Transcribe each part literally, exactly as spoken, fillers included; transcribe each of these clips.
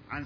عن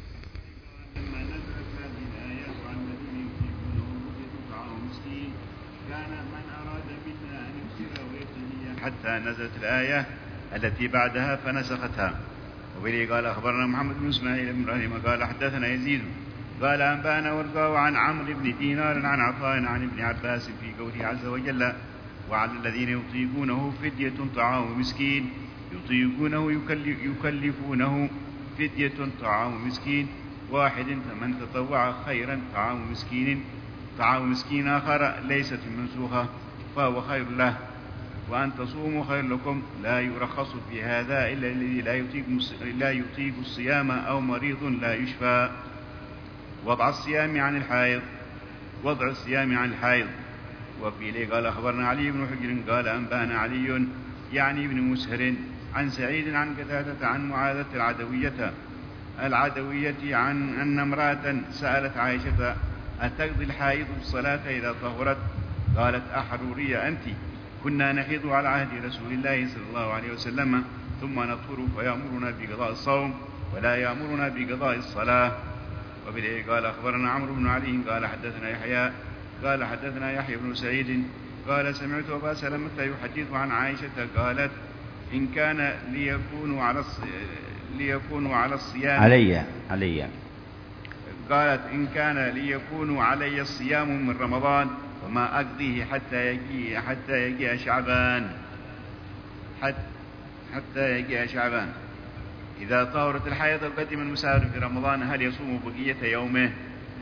لما نزلت هذه الآيات عن الذين يطيقونه فدية طعام مسكين كان من أراد منا أن يبصر ويبتلي حتى نزلت الآية التي بعدها فنسختها. وبه قال أخبرنا محمد بن إسماعيل بن إبراهيم قال حدثنا يزيد قال أنبانا ورقاء عن عمرو بن دينار عن عطاء عن ابن عباس في قوله عز وجل وعلى الذين يطيقونه فدية طعام مسكين يطيقونه يكلفونه فدية طعام مسكين واحد فمن تطوع خيرا طعام مسكين طعام مسكين آخر ليست منسوخة فهو خير له وأن تصوموا خير لكم لا يرخص في هذا إلا الذي لا يطيق, لا يطيق الصيام أو مريض لا يشفى. وضع الصيام عن الحائض وضع الصيام عن الحائض. وفي لي قال أخبرنا علي بن حجر قال أنبانا علي يعني ابن مسهر عن سعيد عن قتادة عن معاذة العدوية العدوية عن أن امرأة سألت عائشة أتقضي الحائض الصلاة إذا طهرت؟ قالت أحرورية أنت؟ كنا نحيض على عهد رسول الله صلى الله عليه وسلم ثم نطهر فيأمرنا بقضاء الصوم ولا يأمرنا بقضاء الصلاة. وبه قال أخبرنا عمرو بن علي قال حدثنا يحيى قال حدثنا يحيى بن سعيد قال سمعت أبا سلمة يحدث عن عائشة قالت إن كان ليكون على ليكون على الصيام علي علي قالت إن كان ليكون علي الصيام من رمضان وما أقضيه حتى يجي حتى يجي شعبان حتى حتى يجي شعبان إذا طهرت الحيض القديم المسافر في رمضان هل يصوم بقية يومه؟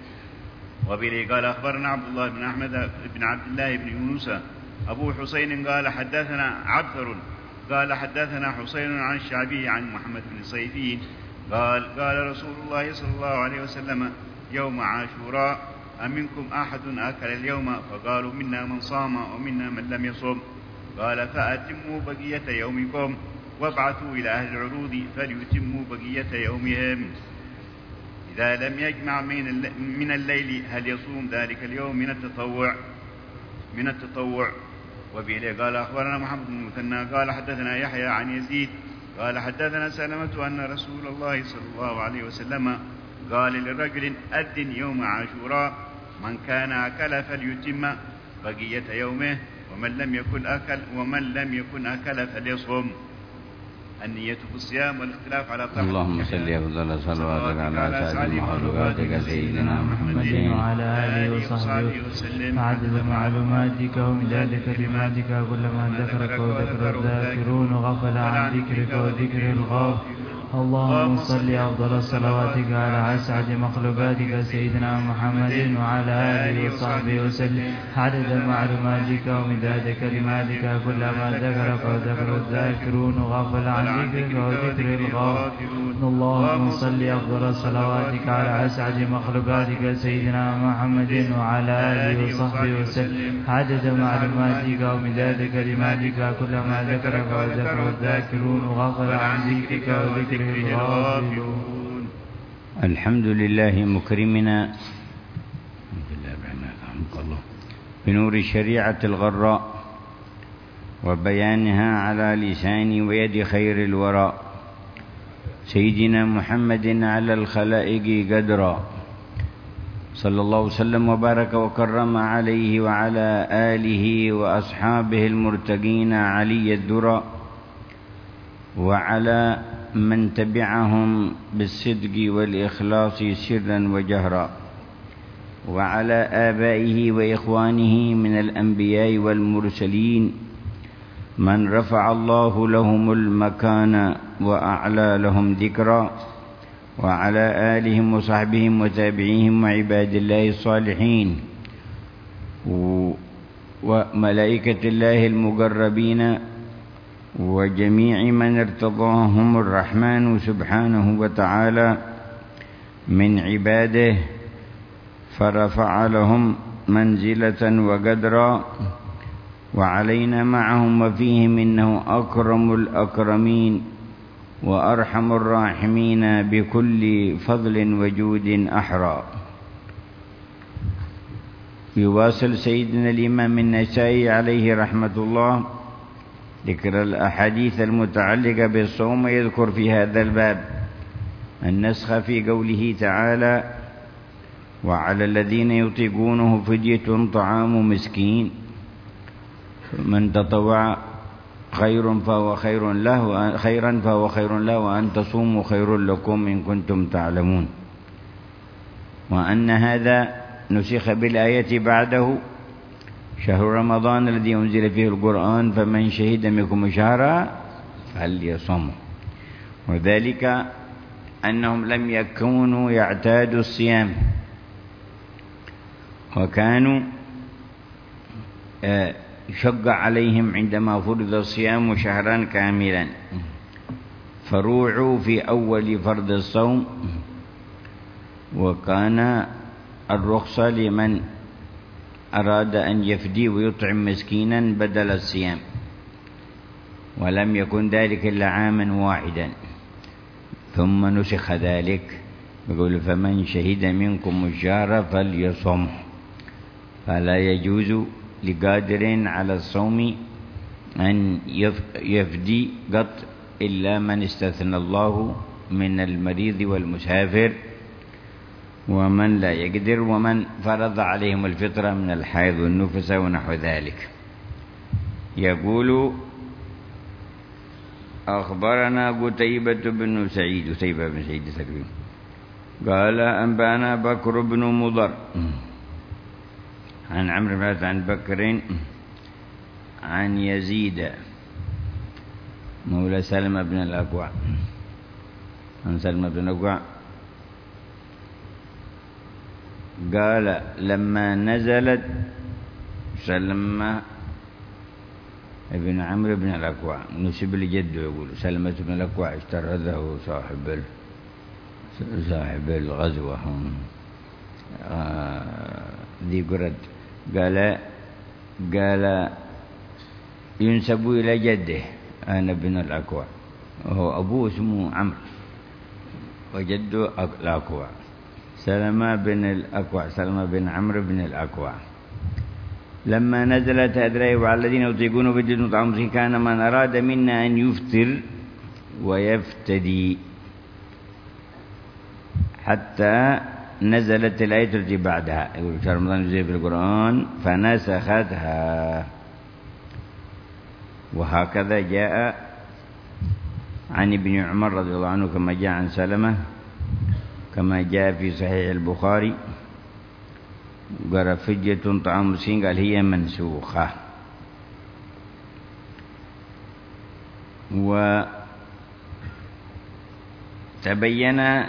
وبه قال أخبرنا عبد الله بن أحمد بن عبد الله بن يونس أبو حسين قال حدثنا عبثر قال حدثنا حسين عن الشعبي عن محمد بن صيفين قال قال رسول الله صلى الله عليه وسلم يوم عاشوراء أمنكم أحد أكل اليوم؟ فقالوا منا من صام ومنا من لم يصم. قال فأتموا بقية يومكم وابعثوا إلى أهل العروض فليتموا بقية يومهم. إذا لم يجمع من الليل هل يصوم ذلك اليوم من التطوع من التطوع وبه قال أخبرنا محمد بن المثنى قال حدثنا يحيى عن يزيد قال حدثنا سلمة أن رسول الله صلى الله عليه وسلم قال للرجل أذن يوم عاشوراء من كان أكل فليتم بقية يومه ومن لم يكن أكل ومن لم يكن أكل فليصوم. النية في الصيام والاختلاف على طرح. اللهم صل أفضل صلواتك على سيد مخلوقاتك سيدنا محمد وعلى آله وصحبه وسلم عدد معلوماتك ومداد كلماتك كلما ذكرك وذكر الذاكرون غفل عن ذكرك وذكر الغافل. اللهم صل أفضل صلواتك على أسعد مخلوقاتك سيدنا محمد وعلى آله وصحبه وسلم عدد معلوماتك ومداد كلماتك كلما ذكرك وذكر الذاكرون غفل عن ذكرك وذكر الغافلون. اللهم صل أفضل صلواتك على أسعد مخلوقاتك سيدنا محمد وعلى آله وصحبه وسلم عدد معلوماتك ومداد كلماتك كلما ذكرك وذكر الذاكرون غفل عن ذكرك وذكر الغافلون. الحمد لله مكرمنا بنور الشريعة الغراء وبيانها على لسان ويد خير الورى سيدنا محمد على الخلائق قدرا صلى الله وسلم وبارك وكرم عليه وعلى آله وأصحابه المرتقين علي الدرى وعلى من تبعهم بالصدق والإخلاص سرا وجهرا وعلى آبائه وإخوانه من الأنبياء والمرسلين من رفع الله لهم المكان وأعلى لهم ذكرا وعلى آلهم وصحبهم وتابعيهم وعباد الله الصالحين وملائكة الله المقربين وجميع من ارتضاهم الرحمن سبحانه وتعالى من عباده فرفع لهم منزلة وقدرا وعلينا معهم وفيهم إنه أكرم الأكرمين وأرحم الراحمين بكل فضل وجود أحرى. يواصل سيدنا الإمام النسائي عليه رحمة الله ذكر الأحاديث المتعلقة بالصوم يذكر في هذا الباب النسخ في قوله تعالى: وعلى الذين يطيقونه فدية طعام مسكين من تطوع خير فهو خير له خيرا فهو خير له وأن تصوموا خير لكم إن كنتم تعلمون. وأن هذا نسخ بالآية بعده: شهر رمضان الذي أنزل فيه القرآن فمن شهد منكم الشهر فليصمه. وذلك أنهم لم يكونوا يعتادوا الصيام، وكانوا شق عليهم عندما فرض الصيام شهرا كاملا، فروعوا في أول فرض الصوم، وكان الرخصة لمن أراد أن يفدي ويطعم مسكينا بدل الصيام، ولم يكن ذلك إلا عاما واحدا، ثم نسخ ذلك يقول: فمن شهد منكم الشهر فليصمه. فلا يجوز لقادر على الصوم أن يفدي قط إلا من استثنى الله من المريض والمسافر ومن لا يقدر ومن فرض عليهم الفطرة من الحيض والنفس ونحو ذلك. يقول: أخبرنا قتيبة بن سعيد قتيبة بن سعيد سكري قال: أنبأنا بكر بن مضر عن عمرو بن عن بكر عن يزيد مولى سلمة بن الأكوع عن سلمة بن الأكوع قال: لما نزلت سلمة ابن عمرو بن الأكوع نسب لجده، يقول سلمة بن الأكوع اشترده صاحب صاحب الغزوة ذي قرد. قال قال ينسب إلى جده أنا بن الأكوع، وهو أبوه اسمه عمرو وجده الأكوع، سلمة بن الأكوع سلمة بن عمرو بن الأكوع. لما نزلت أدري وعلى الذين يطيقون فدية طعام مسكين كان من أراد منا أن يفطر ويفتدي حتى نزلت الآية التي بعدها، يقول شهر رمضان ينزل في القرآن فنسختها. وهكذا جاء عن ابن عمر رضي الله عنه كما جاء عن سلمة كما جاء في صحيح البخاري قال: فدية طعام مسكين، قال: هي منسوخة. وتبين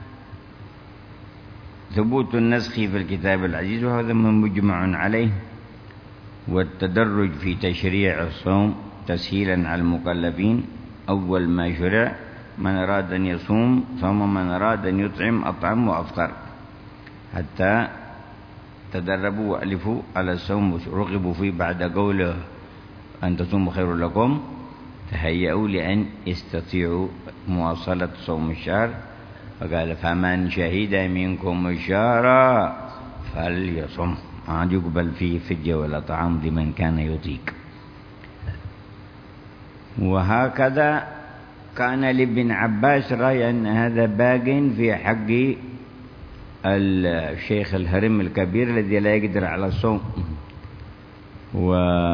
ثبوت النسخ في الكتاب العزيز، وهذا مجمع عليه، والتدرج في تشريع الصوم تسهيلا على المكلفين. أول ما شرع من أراد أن يصوم صام، من أراد أن يطعم أطعم وأفطر، حتى تدربوا وألفوا على الصوم رغبوا فيه بعد قوله أن تصوموا خير لكم، تهيئوا لأن يستطيعوا مواصلة صوم الشهر. فقال: فمن شهد منكم الشهر فليصم، ما يقبل فيه فدية ولا طعام لمن كان يطيق. وهكذا كان لابن عباس رأي أن هذا باق في حق الشيخ الهرم الكبير الذي لا يقدر على الصوم، و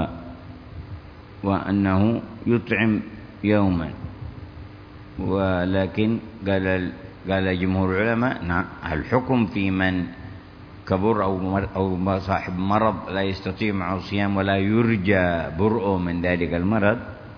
وأنه يطعم يوما. ولكن قال قال جمهور العلماء: نعم، الحكم في من كبر أو أو صاحب مرض لا يستطيع معه الصيام ولا يرجى برؤه من ذلك المرض،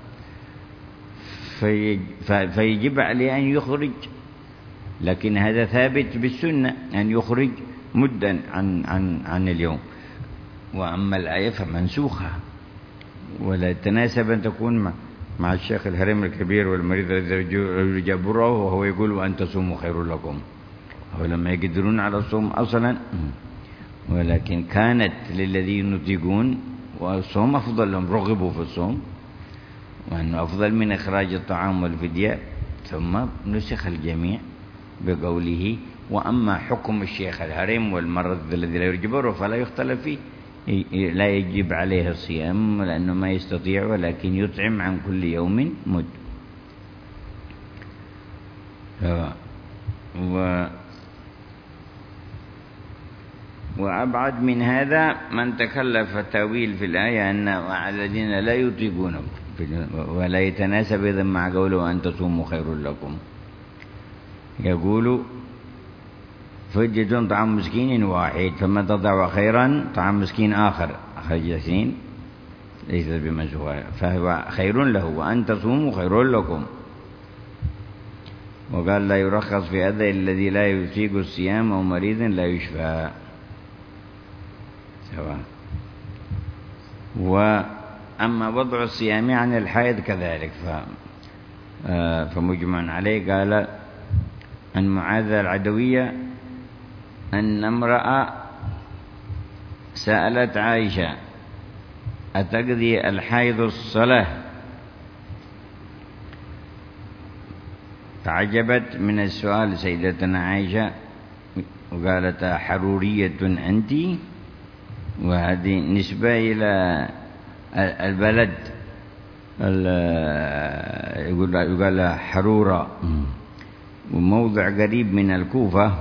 في فيجب عليه أن يخرج. لكن هذا ثابت بالسنة أن يخرج مدا عن عن عن اليوم. وأما الآية فمنسوخة، ولا تناسب أن تكون مع, مع الشيخ الهرم الكبير والمريض الذي يرجى برؤه وهو يقول وأن تصوموا خير لكم، ولما يقدرون على الصوم أصلا. ولكن كانت للذين يطيقون، والصوم أفضل لهم، رغبوا في الصوم، وأنه أفضل من إخراج الطعام والفدية. ثم نسخ الجميع بقوله: وأما حكم الشيخ الهرم والمرض الذي لا يرجى برؤه فلا يختلف فيه، لا يجب عليه الصيام لأنه ما يستطيع، ولكن يطعم عن كل يوم مد. و وأبعد من هذا من تكلف التأويل في الآية أن على الذين لا يطيقون ولا يتناسب إذن مع قوله أن تصوموا خير لكم. يقول فدية طعام مسكين واحد فما تضع خيرا طعام مسكين آخر أخرج اثنين ليس بمسواه فهو خير له وأن تصوموا خير لكم. وقال لا يرخص في هذا الذي لا يطيق الصيام أو مريض لا يشفى سواء. وأما وضع الصيام عن الحائض كذلك فمجمع عليه. قال أن معاذ العدوية أن امرأة سألت عائشة أتقضي الحائض الصلاة؟ فعجبت من السؤال سيدتنا عائشة وقالت حرورية أنت؟ وهذه نسبة إلى البلد يقول حرورة وموضع قريب من الكوفة.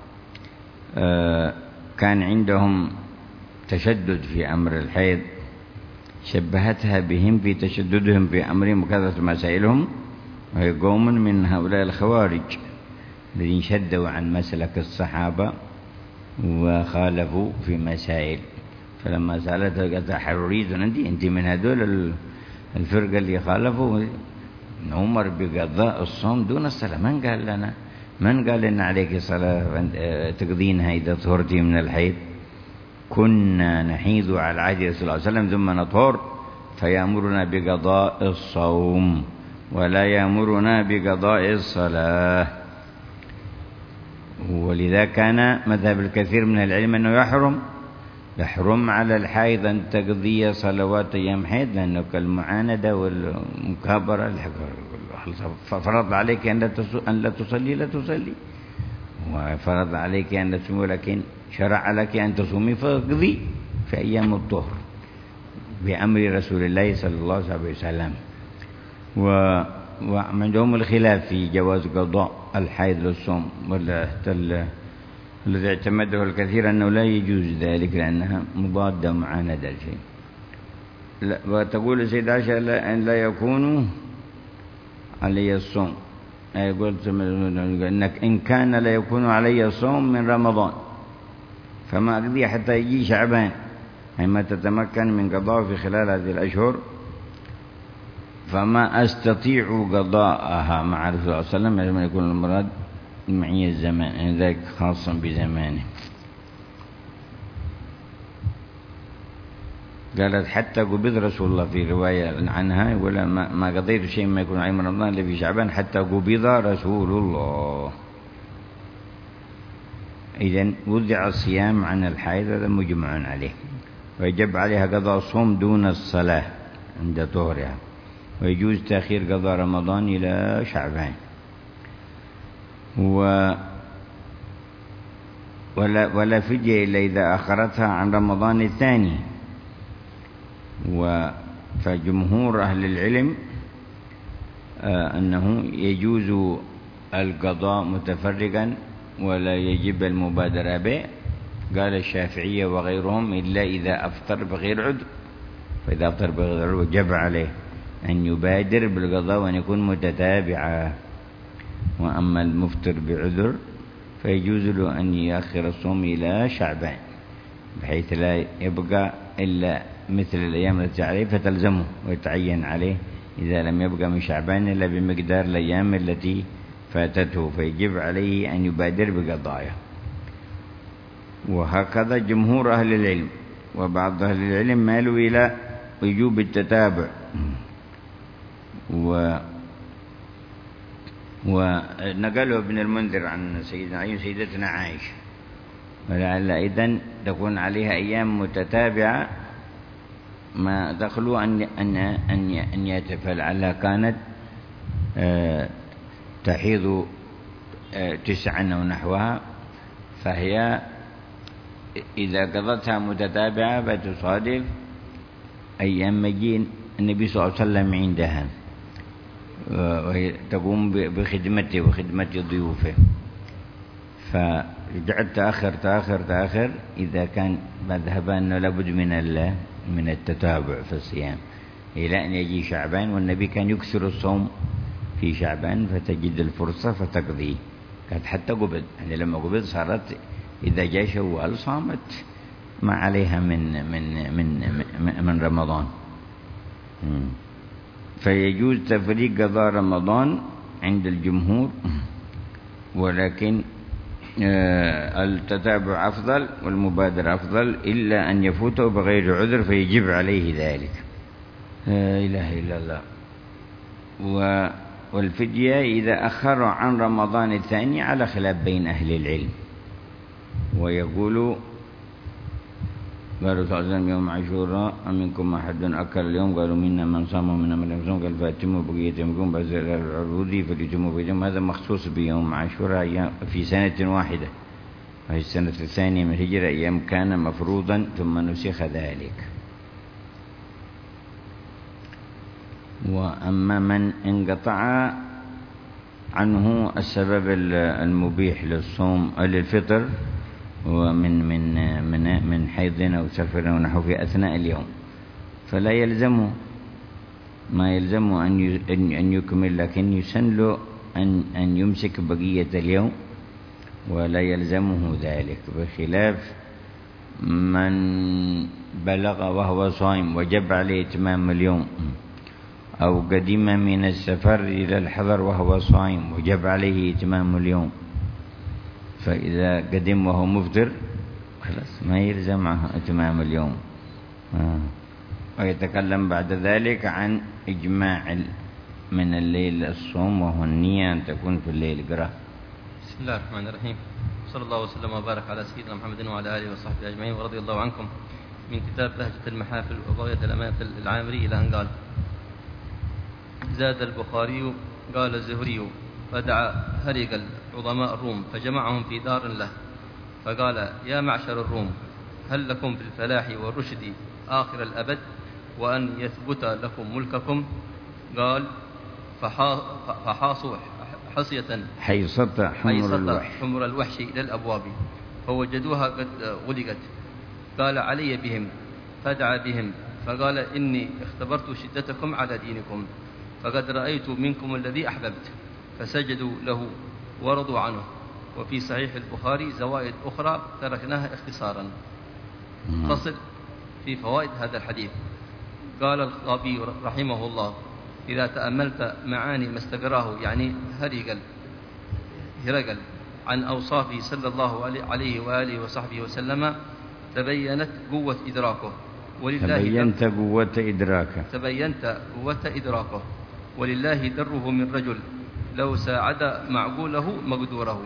كان عندهم تشدد في أمر الحيض شبهتها بهم في تشددهم في أمرهم وكثرة مسائلهم وهي قوم من هؤلاء الخوارج الذين شدوا عن مسلك الصحابة وخالفوا في مسائل. فلما سألتها قالت حرورية أنت أنت من هذول الفرقة اللي خالفوا عمر بقضاء الصوم دون الصلاة. من قال لنا من قال إن عليك صلاة تقضينها إذا طهرتي من الحيض؟ كنا نحيض على العهد صلى الله عليه وسلم ثم نطهر فيأمرنا بقضاء الصوم ولا يأمرنا بقضاء الصلاة. ولذا كان مذهب الكثير من العلم أنه يحرم يحرم على الحائض أن تقضي صلوات أيام حيض لأنه كالمعاندة والمكابرة. فرض عليك أن لا تصلي لا تصلي وفرض عليك أن لا تصومي ولكن شرع لك أن تصومي فاقضي في أيام الطهر بأمر رسول الله صلى الله عليه وسلم. وعندهم الخلاف في جواز قضاء الحيض للصوم الذي اعتمده الكثير أنه لا يجوز ذلك لأنها مضادة معاندة الشيء. وتقول السيدة عائشة أن لا يكون علي الصوم يقول إنك إن كان لا يكون علي الصوم من رمضان فما أقضي حتى يجي شعبان أي ما تتمكن من قضاء في خلال هذه الأشهر فما أستطيع قضاءها مع رسول الله صلى الله عليه وسلم. يكون المراد معي الزمان يعني ذلك خاصا بزمانه. قالت حتى قبض رسول الله في رواية عنها يقول ما, ما قضيت شيء ما يكون عين رمضان إلا في شعبان حتى قبض رسول الله. إذن وضع الصيام عن الحائض هذا مجمع عليه ويجب عليها قضاء الصوم دون الصلاة عند طهرها ويجوز تأخير قضاء رمضان إلى شعبان. و ولا, ولا فدية إلا إذا أخرتها عن رمضان الثاني. فجمهور أهل العلم آه أنه يجوز القضاء متفرقا ولا يجب المبادرة به. قال الشافعية وغيرهم إلا إذا أفطر بغير عذر فإذا أفطر بغير عذر وجب عليه أن يبادر بالقضاء وأن يكون متتابعا. وأما المفطر بعذر فيجوز له أن يأخر الصوم إلى شعبان بحيث لا يبقى إلا مثل الأيام التي عليه فتلزمه ويتعين عليه إذا لم يبقى من شعبان إلا بمقدار الأيام التي فاتته فيجب عليه أن يبادر بقضايا. وهكذا جمهور أهل العلم. وبعض أهل العلم مالوا إلى وجوب التتابع. و ونقله ابن المنذر عن سيدنا علي سيدتنا عائشة ولعل إذن تكون عليها أيام متتابعة ما دخلوا أن أن أن أن يتفعل كانت آه تحيض آه تسعا أو نحوها فهي إذا قضتها متتابعة فتصادف أيام مجيء النبي صلى الله عليه وسلم عندها وهي تقوم بخدمته وخدمة ضيوفه فرجعت تأخر تأخر تأخر إذا كان مذهب أنه لابد من من التتابع في الصيام إلى أن يجي شعبان، والنبي كان يكثر الصوم في شعبان فتجد الفرصة فتقضي. كانت حتى قبض، يعني لما قبض صارت إذا جاء شوال صامت ما عليها من من من من رمضان. فيجوز تفريق قضاء رمضان عند الجمهور، ولكن التتابع أفضل والمبادرة أفضل إلا أن يفوته بغير عذر فيجب عليه ذلك. لا إله إلا الله. والفدية إذا أخر عن رمضان الثاني على خلاف بين أهل العلم، ويقول قالوا صلى الله عليه وسلم يوم عاشوراء أمنكم أحد أكل اليوم؟ قالوا منا من صام ومنا من لم يصم، قال فأتموا بقية يومكم بأزل العروض فليتموا بقيتهم. هذا مخصوص بيوم عاشوراء في سنة واحدة، وهي السنة الثانية من الهجرة، أيام كان مفروضا ثم نسخ ذلك. وأما من انقطع عنه السبب المبيح للصوم للفطر ومن من من من حيض أو سفر أو نحو في أثناء اليوم، فلا يلزمه ما يلزمه أن أن يكمل، لكن يسن له أن أن يمسك بقية اليوم ولا يلزمه ذلك، بخلاف من بلغ وهو صائم وجب عليه إتمام اليوم، أو قدم من السفر إلى الحضر وهو صائم وجب عليه إتمام اليوم. فإذا قدم وهو مفطر خلاص ما يلزم إتمام اليوم. آه. ويتكلم بعد ذلك عن إجماع من الليل الصوم، وهو النية أن تكون في الليل. قرأ. بسم الله الرحمن الرحيم، صلى الله وسلم وبارك على سيدنا محمد وعلى آله وصحبه أجمعين، ورضي الله عنكم. من كتاب بهجة المحافل وبغية الأمانة العامري إلى أن قال: زاد البخاري قال الزهري: فدعا هرقل عظماء الروم فجمعهم في دار له، فقال: يا معشر الروم، هل لكم في الفلاح والرشد آخر الأبد وأن يثبت لكم ملككم؟ قال: فحاصوا حصية حيصة حمر الوحش, حمر الوحش إلى الأبواب فوجدوها قد غلقت. قال: علي بهم. فدعا بهم فقال: إني اختبرت شدتكم على دينكم، فقد رأيت منكم الذي أحببت، فسجدوا له ورضوا عنه. وفي صحيح البخاري زوائد أخرى تركناها اختصارا. فصل في فوائد هذا الحديث. قال الخطابي رحمه الله: إذا تأملت معاني ما استقراه يعني هرقل هرقل عن أوصافه صلى الله عليه وآله وصحبه وسلم تبينت قوة إدراكه ولله تبينت قوة إدراكه تبينت قوة إدراكه ولله دره من رجل لو ساعد معقوله مقدوره.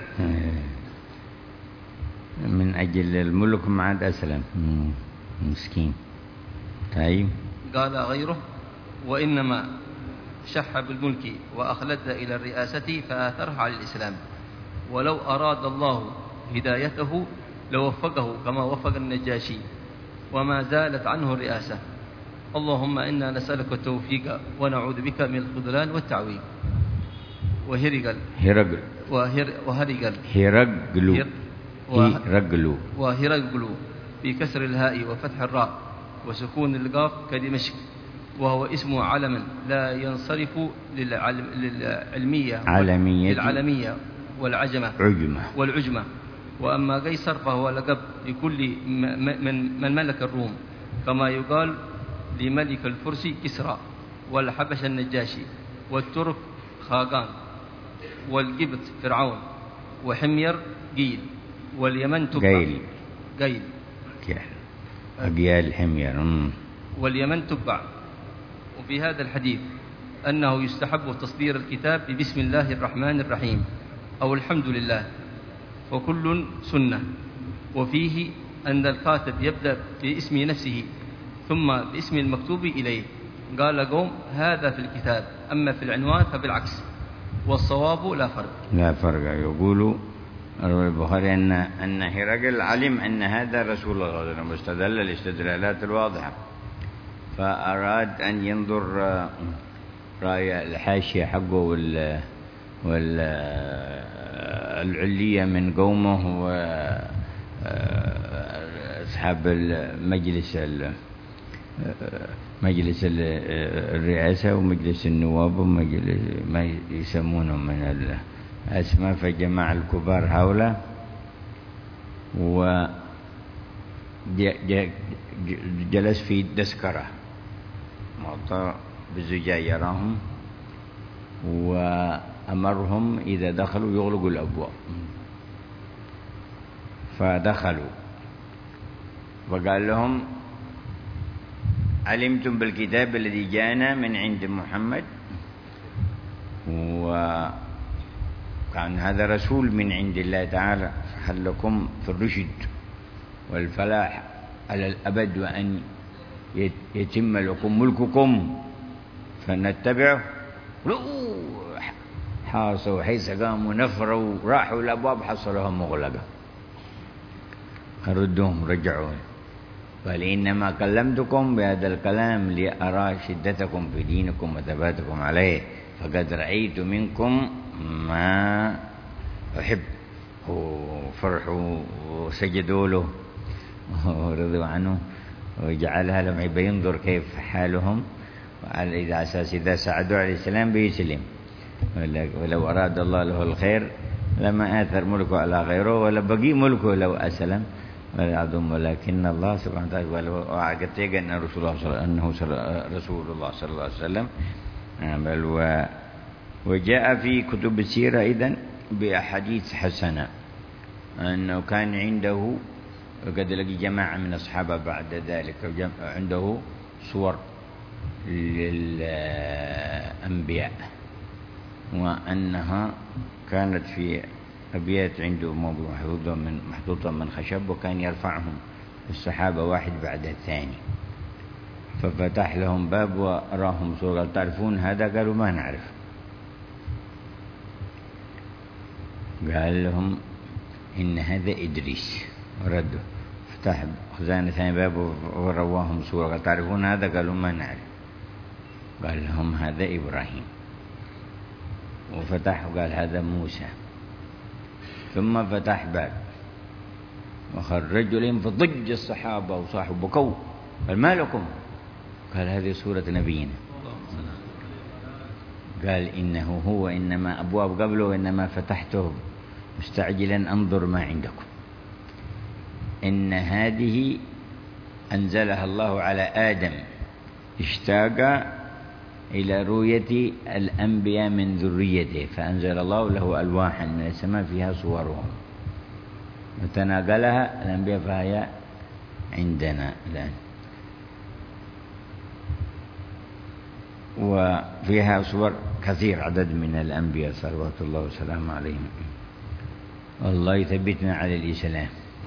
من أجل الملك ما عاد أسلم مسكين. طيب. قال غيره: وإنما شح بالملك وأخلد إلى الرئاسة فآثرها على الإسلام، ولو أراد الله هدايته لوفقه كما وفق النجاشي وما زالت عنه الرئاسة. اللهم إنا نسألك التوفيق ونعوذ بك من الخذلان والتعويق. وهرقل هرقل وهر وهرقل هرقل هرقل وهرقل بكسر الهاء وفتح الراء وسكون القاف كدمشق، وهو اسم علم لا ينصرف للعلمية علمية للعلمية والعجمة عجمة والعجمة. وأما قيصر فهو لقب لكل من من ملك الروم، كما يقال لملك الفرس كسرى، والحبش النجاشي، والترك خاقان، والقبط فرعون، وحمير قيل، واليمن تبع قيل قيل أقيال حمير. واليمن تبع. وفي هذا الحديث أنه يستحب تصدير الكتاب بسم الله الرحمن الرحيم أو الحمد لله، وكل سنة. وفيه أن الكاتب يبدأ باسم نفسه ثم باسم المكتوب إليه. قال قوم: هذا في الكتاب، أما في العنوان فبالعكس، والصواب لا فرق. لا فرق. يقول البخاري أن أن هرقل علم أن هذا رسول الله صلى الله عليه وسلم، واستدل الاستدلالات الواضحة، فأراد أن ينظر رأي الحاشية حقه وال العلية من قومه وأصحاب المجلس مجلس الرئاسة ومجلس النواب ومجلس ما يسمونه من الأسماء، فجمع الكبار حوله وجلس في تذكرة معطى بالزجاج يراهم، وأمرهم إذا دخلوا يغلقوا الأبواب، فدخلوا وقال لهم: علمتم بالكتاب الذي جاءنا من عند محمد، وكان هذا رسول من عند الله تعالى، فهل لكم في الرشد والفلاح على الأبد وأن يتم لكم ملككم فنتبعه؟ حاصوا حيث قاموا نفروا راحوا الأبواب حصلوها مغلقة، ردهم رجعوا، قال: إنما كلمتكم بهذا الكلام لأرى شدتكم في دينكم وثباتكم عليه، فقد رأيت منكم ما أحب. وفرحوا وسجدوا له ورضوا عنه، وجعلها لهم يبقى ينظر كيف حالهم، وعلى إذا أساس إذا ساعدوا عليه السلام بيسلم، ولو أراد الله له الخير لما آثر ملكه على غيره ولا بقي ملكه لو أسلم، ولكن الله سبحانه وتعالى وعقدت أن رسول الله أنه رسول الله صلى الله عليه وسلم. بل و وجاء في كتب السيرة إذن بأحاديث حسنة أنه كان عنده، وقد لقي جماعة من الصحابة بعد ذلك عنده صور للأنبياء، وأنها كانت في أبيات عنده محطوطة من محطوطة من خشب، وكان يرفعهم الصحابة واحد بعد الثاني، ففتح لهم باب وأراهم صورة. قال: تعرفون هذا؟ قالوا: ما نعرف. قال لهم: إن هذا إدريس. وردوا، فتح خزانة ثاني باب ورواهم صورة. قال: تعرفون هذا؟ قالوا: ما نعرف. قال لهم: هذا إبراهيم. وفتح وقال: هذا موسى. ثم فتح باب وخرج رجلين فضج الصحابة وصاحوا بكوا، قال: ما لكم؟ قال: هذه سورة نبينا. قال: إنه هو إنما أبواب قبله وإنما فتحته مستعجلا أنظر ما عندكم. إن هذه أنزلها الله على آدم، اشتاق إلى رؤية الأنبياء من ذريته، فأنزل الله له ألواحا من السماء فيها صورهم، وتناقلها الأنبياء فهي عندنا الآن، وفيها صور كثير عدد من الأنبياء صلوات الله وسلامه عليهم. والله يثبتنا على الإسلام.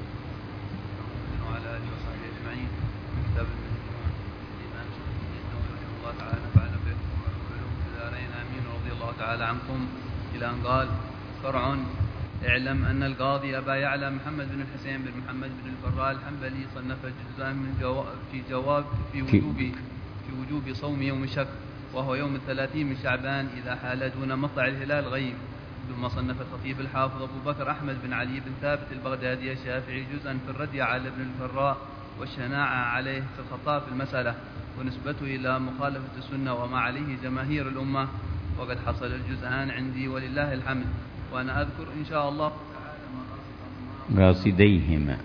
وعلى آله وصحبه أجمعين. كتاب الإيمان الله تعالى نفعنا بكم وعلوم في الدارين آمين. رضي الله تعالى عنكم إلى أن قال: فرع: اعلم أن القاضي أبا يعلى محمد بن الحسين بن محمد بن البراء الحنبلي صنف جزءا من جواب في جواب في وجوب في وجوب صوم يوم الشك، وهو يوم الثلاثين من شعبان إذا حال دون مطلع الهلال غيب. ثم صنف الخطيب الحافظ أبو بكر أحمد بن علي بن ثابت البغدادي الشافعي جزءا في الرد على ابن الفراء والشناعة عليه في الخطأ في المسألة، ونسبته إلى مخالفة السنة وما عليه جماهير الأمة. وقد حصل الجزءان عندي ولله الحمد، وأنا أذكر إن شاء الله تعالى راصديهما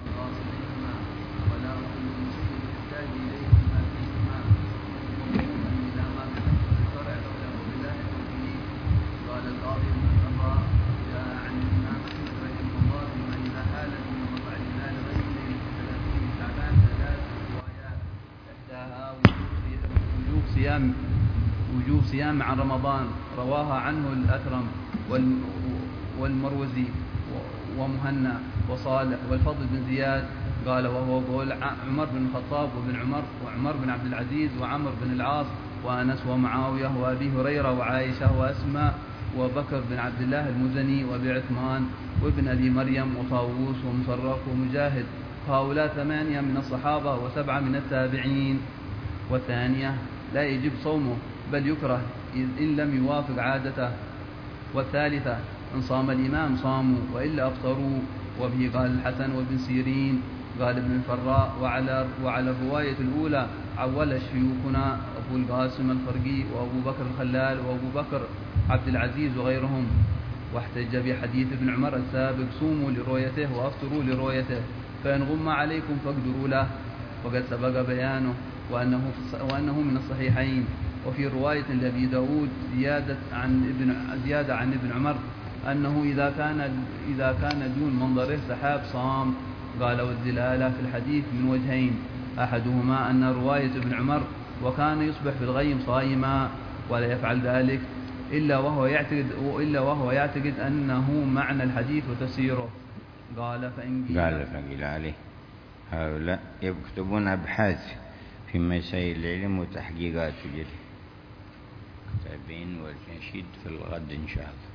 وجوب صيام عن رمضان، رواها عنه الأكرم والمروزي ومهنا وصالح والفضل بن زياد. قال: وهو قول عمر بن الخطاب وابن عمر وعمر بن عبد العزيز وعمر بن العاص وأنس ومعاوية وأبي هريرة وعائشة وأسماء وبكر بن عبد الله المزني وأبي عثمان وابن أبي مريم وطاووس ومصرف ومجاهد، هؤلاء ثمانية من الصحابة وسبعة من التابعين. والثانية: لا يجب صومه بل يكره إن لم يوافق عادته. والثالثة: إن صام الإمام صاموا وإلا أفطروا. وبه قال الحسن وابن سيرين. قال ابن الفراء وعلى, وعلى الرواية الأولى عول شيوخنا أبو القاسم الفرقي وأبو بكر الخلال وأبو بكر عبد العزيز وغيرهم. واحتج بحديث ابن عمر السابق صوموا لرؤيته وأفطروا لرؤيته فإن غم عليكم فاقدروا له، وقد سبق بيانه وأنه, وأنه من الصحيحين. وفي رواية لأبي داود زيادة عن ابن, زيادة عن ابن عمر أنه إذا كان, إذا كان دون منظره سحاب صام. قال والدلالة في الحديث من وجهين، أحدهما أن رواية ابن عمر وكان يصبح في الغيم صائما ولا يفعل ذلك إلا وهو يعتقد, إلا وهو يعتقد أنه معنى الحديث وتفسيره. قال فإن قال فقيل عليه هؤلاء يكتبون أبحاث في مسائل العلم وتحقيقات جل كتابين والنشيد في الغد إن شاء الله.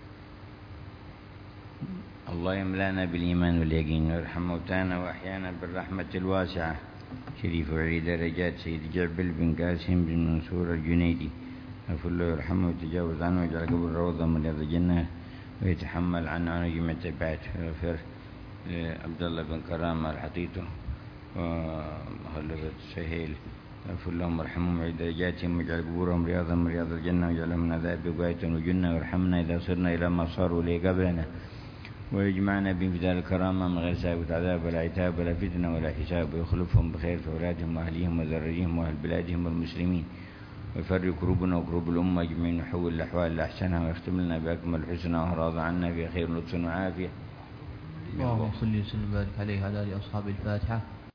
الله يملانا بالإيمان واليقين ويرحم موتانا وأحيانا بالرحمة الواسعة. شريف وعلي درجات سيد جعبل بن قاسم بن منصور الجنيدي أغفر له ويرحمه ويتجاوز عنه ويجعل قبر روضة من رياض الجنة ويتحمل عنه جميع التبعات. ويغفر عبد الله بن كرامة الحطيته ومخلفة سهيل اغفر لهم وارحمهم وعلي درجاتهم واجعل قبورهم رياضا من رياض الجنة واجعلهم من عذاب بقاية وجنة وارحمنا إذا صرنا إلى ما صاروا إليه قبلنا ويجمعنا بهم في دار الكرامة من غير سابق عذاب ولا عتاب ولا فتنة ولا حساب ويخلفهم بخير في أولادهم وأهليهم وذريهم وأهل بلادهم والمسلمين ويفرق كروبنا وكروب الأمة أجمعين ويحول الأحوال لأحسنها ويختم لنا بأكمل الحسنى وراض عنا في خير لطف وعافية. اللهم صل وسلم وبارك عليه وعلى آله أصحاب الفاتحة.